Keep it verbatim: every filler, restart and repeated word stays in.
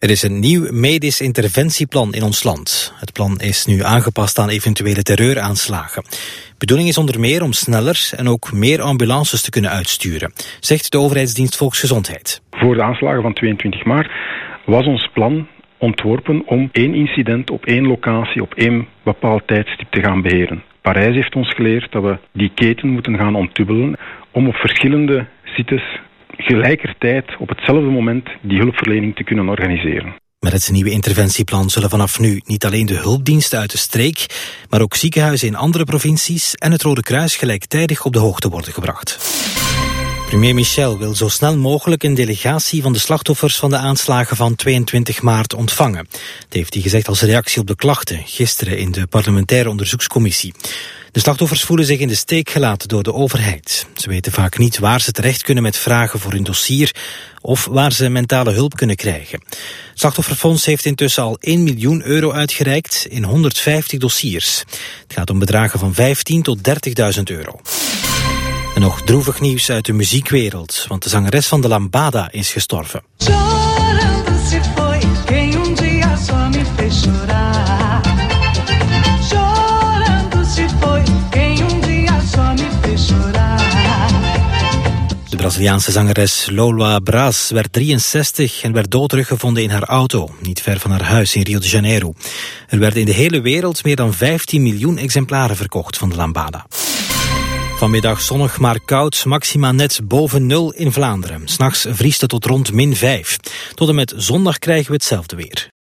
Er is een nieuw medisch interventieplan in ons land. Het plan is nu aangepast aan eventuele terreuraanslagen. De bedoeling is onder meer om sneller en ook meer ambulances te kunnen uitsturen, zegt de overheidsdienst Volksgezondheid. Voor de aanslagen van tweeëntwintig maart was ons plan ontworpen om één incident op één locatie op één bepaald tijdstip te gaan beheren. Parijs heeft ons geleerd dat we die keten moeten gaan ontdubbelen om op verschillende sites gelijkertijd op hetzelfde moment die hulpverlening te kunnen organiseren. Met het nieuwe interventieplan zullen vanaf nu niet alleen de hulpdiensten uit de streek, maar ook ziekenhuizen in andere provincies en het Rode Kruis gelijktijdig op de hoogte worden gebracht. Premier Michel wil zo snel mogelijk een delegatie van de slachtoffers van de aanslagen van tweeëntwintig maart ontvangen. Dat heeft hij gezegd als reactie op de klachten gisteren in de parlementaire onderzoekscommissie. De slachtoffers voelen zich in de steek gelaten door de overheid. Ze weten vaak niet waar ze terecht kunnen met vragen voor hun dossier of waar ze mentale hulp kunnen krijgen. Het Slachtofferfonds heeft intussen al één miljoen euro uitgereikt in honderdvijftig dossiers. Het gaat om bedragen van vijftien tot dertigduizend euro. En nog droevig nieuws uit de muziekwereld, want de zangeres van de Lambada is gestorven. De Braziliaanse zangeres Lola Brás werd drieënzestig en werd dood teruggevonden in haar auto, niet ver van haar huis in Rio de Janeiro. Er werden in de hele wereld meer dan vijftien miljoen exemplaren verkocht van de Lambada. Vanmiddag zonnig maar koud, maxima net boven nul in Vlaanderen. 'S Nachts vriest het tot rond min vijf. Tot en met zondag krijgen we hetzelfde weer.